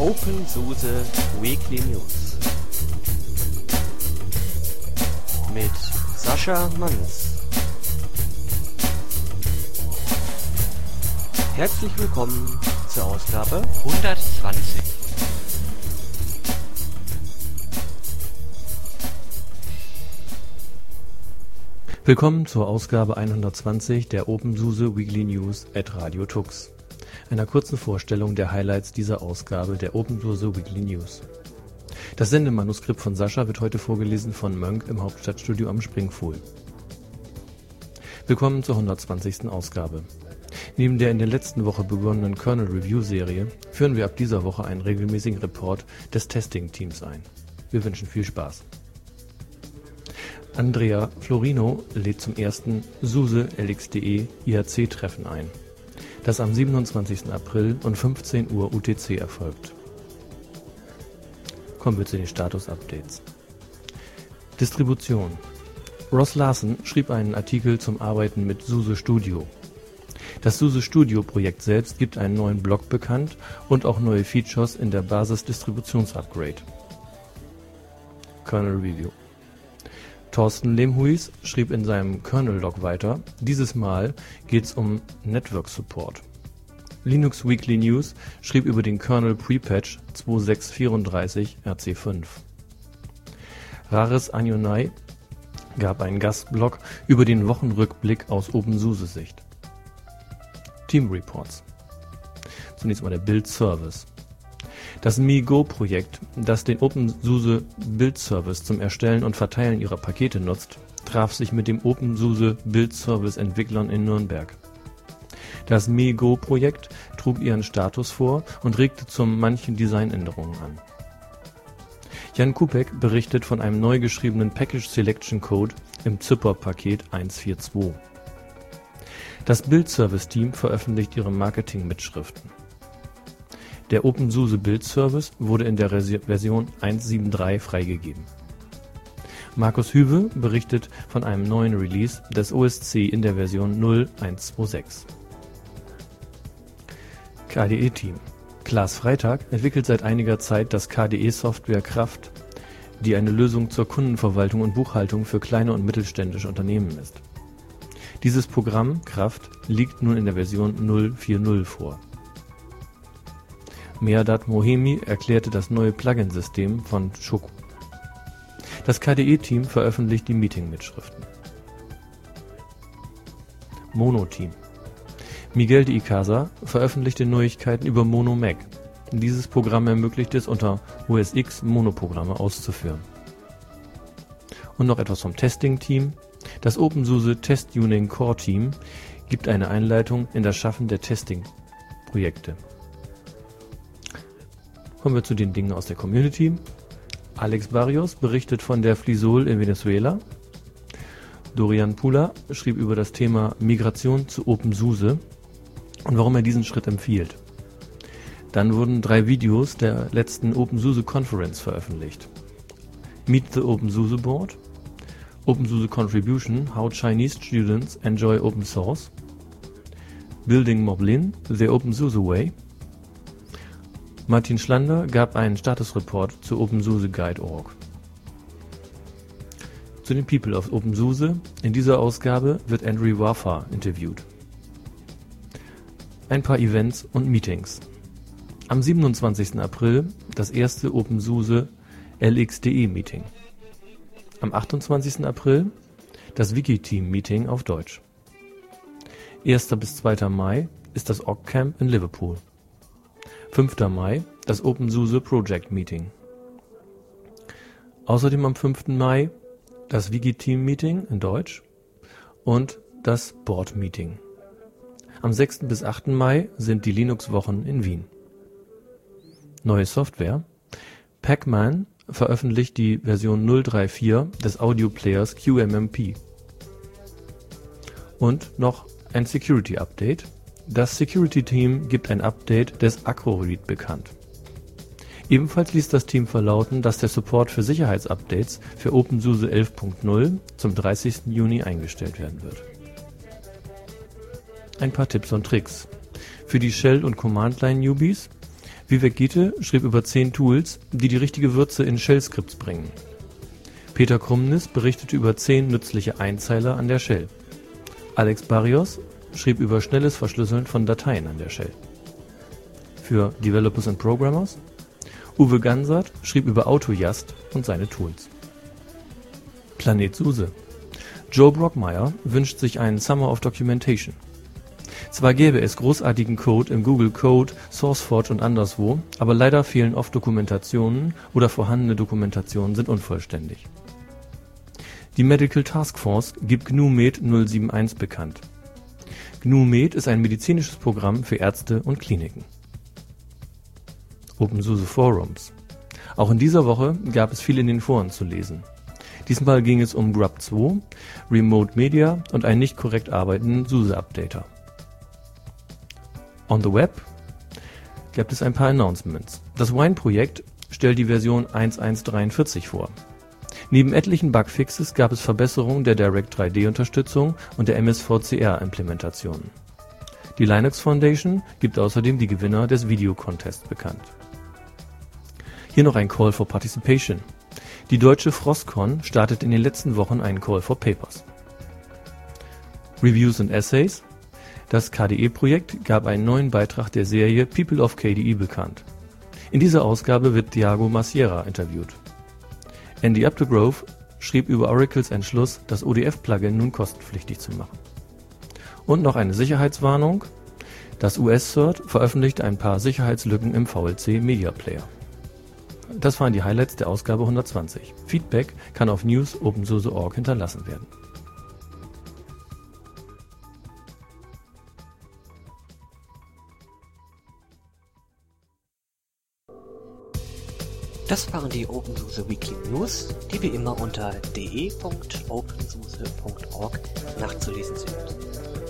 OpenSUSE Weekly News mit Sascha Manns. Herzlich willkommen zur Ausgabe 120. Willkommen zur Ausgabe 120 der OpenSUSE Weekly News at Radio Tux. Einer kurzen Vorstellung der Highlights dieser Ausgabe der OpenSUSE Weekly News. Das Sendemanuskript von Sascha wird heute vorgelesen von Mönk im Hauptstadtstudio am Springfuhl. Willkommen zur 120. Ausgabe. Neben der in der letzten Woche begonnenen Kernel Review Serie führen wir ab dieser Woche einen regelmäßigen Report des Testing-Teams ein. Wir wünschen viel Spaß. Andrea Florino lädt zum ersten SUSE LXDE IRC-Treffen ein, das am 27. April um 15 Uhr UTC erfolgt. Kommen wir zu den Status-Updates. Distribution. Ross Larson schrieb einen Artikel zum Arbeiten mit SUSE Studio. Das SUSE Studio-Projekt selbst gibt einen neuen Blog bekannt und auch neue Features in der Basis-Distributions-Upgrade. Kernel Review. Thorsten Lehmhuis schrieb in seinem Kernel-Log weiter, dieses Mal geht's um Network Support. Linux Weekly News schrieb über den Kernel Pre-Patch 2634 RC5. Rares Anjonai gab einen Gastblog über den Wochenrückblick aus OpenSUSE-Sicht. Team Reports. Zunächst mal der Build-Service. Das MiGo-Projekt, das den OpenSUSE Build-Service zum Erstellen und Verteilen ihrer Pakete nutzt, traf sich mit dem OpenSUSE Build-Service-Entwicklern in Nürnberg. Das MiGo-Projekt trug ihren Status vor und regte zu manchen Designänderungen an. Jan Kupek berichtet von einem neu geschriebenen Package Selection Code im Zypper-Paket 142. Das Build-Service-Team veröffentlicht ihre Marketing-Mitschriften. Der OpenSUSE Build Service wurde in der Version 1.7.3 freigegeben. Markus Hüwe berichtet von einem neuen Release des OSC in der Version 0.126. KDE-Team. Klaas Freitag entwickelt seit einiger Zeit das KDE-Software Kraft, die eine Lösung zur Kundenverwaltung und Buchhaltung für kleine und mittelständische Unternehmen ist. Dieses Programm Kraft liegt nun in der Version 0.4.0 vor. Mehrdat Mohemi erklärte das neue Plugin-System von Choco. Das KDE-Team veröffentlicht die Meeting-Mitschriften. Mono-Team. Miguel de Icaza veröffentlichte Neuigkeiten über Mono Mac. Dieses Programm ermöglicht es, unter OS X Monoprogramme auszuführen. Und noch etwas vom Testing-Team. Das OpenSUSE Test Tuning Core Team gibt eine Einleitung in das Schaffen der Testing-Projekte. Kommen wir zu den Dingen aus der Community. Alex Barrios berichtet von der FliSol in Venezuela. Dorian Pula schrieb über das Thema Migration zu OpenSUSE und warum er diesen Schritt empfiehlt. Dann wurden 3 Videos der letzten OpenSUSE Conference veröffentlicht. Meet the OpenSUSE Board, OpenSUSE Contribution, How Chinese Students Enjoy Open Source, Building Moblin, The OpenSUSE Way. Martin Schlander gab einen Statusreport zu OpenSUSE-Guide.org. Zu den People of OpenSUSE. In dieser Ausgabe wird Andrew Wafa interviewt. Ein paar Events und Meetings. Am 27. April das erste OpenSUSE LXDE-Meeting. Am 28. April das Wiki-Team-Meeting auf Deutsch. 1. bis 2. Mai ist das OGG-Camp in Liverpool. 5. Mai das OpenSUSE Project Meeting. Außerdem am 5. Mai das Wiki-Team Meeting in Deutsch und das Board Meeting. Am 6. bis 8. Mai sind die Linux-Wochen in Wien. Neue Software. Pacman veröffentlicht die Version 0.3.4 des Audio-Players QMMP. Und noch ein Security-Update. Das Security-Team gibt ein Update des Acroread bekannt. Ebenfalls ließ das Team verlauten, dass der Support für Sicherheitsupdates für OpenSUSE 11.0 zum 30. Juni eingestellt werden wird. Ein paar Tipps und Tricks. Für die Shell- und Command-Line-Newbies Vivek Gite schrieb über 10 Tools, die die richtige Würze in Shell-Skripts bringen. Peter Krumnis berichtete über 10 nützliche Einzeiler an der Shell. Alex Barrios schrieb über schnelles Verschlüsseln von Dateien an der Shell. Für Developers and Programmers Uwe Gansert schrieb über AutoJust und seine Tools. Planet SUSE. Joe Brockmeyer wünscht sich einen Summer of Documentation. Zwar gäbe es großartigen Code im Google Code, SourceForge und anderswo, aber leider fehlen oft Dokumentationen oder vorhandene Dokumentationen sind unvollständig. Die Medical Task Force gibt GNU-Med 071 bekannt. GNU-Med ist ein medizinisches Programm für Ärzte und Kliniken. OpenSUSE Forums. Auch in dieser Woche gab es viel in den Foren zu lesen. Diesmal ging es um Grub 2, Remote Media und einen nicht korrekt arbeitenden SUSE-Updater. On the Web gab es ein paar Announcements. Das Wine-Projekt stellt die Version 1.1.43 vor. Neben etlichen Bugfixes gab es Verbesserungen der Direct3D-Unterstützung und der MSVCR-Implementation. Die Linux Foundation gibt außerdem die Gewinner des Video-Contests bekannt. Hier noch ein Call for Participation. Die deutsche Frostcon startet in den letzten Wochen einen Call for Papers. Reviews and Essays. Das KDE-Projekt gab einen neuen Beitrag der Serie People of KDE bekannt. In dieser Ausgabe wird Thiago Maciera interviewt. Andy Updegrove schrieb über Oracles Entschluss, das ODF-Plugin nun kostenpflichtig zu machen. Und noch eine Sicherheitswarnung. Das US-CERT veröffentlicht ein paar Sicherheitslücken im VLC Media Player. Das waren die Highlights der Ausgabe 120. Feedback kann auf news.opensuse.org hinterlassen werden. Das waren die OpenSUSE Weekly News, die wie immer unter de.opensuse.org nachzulesen sind.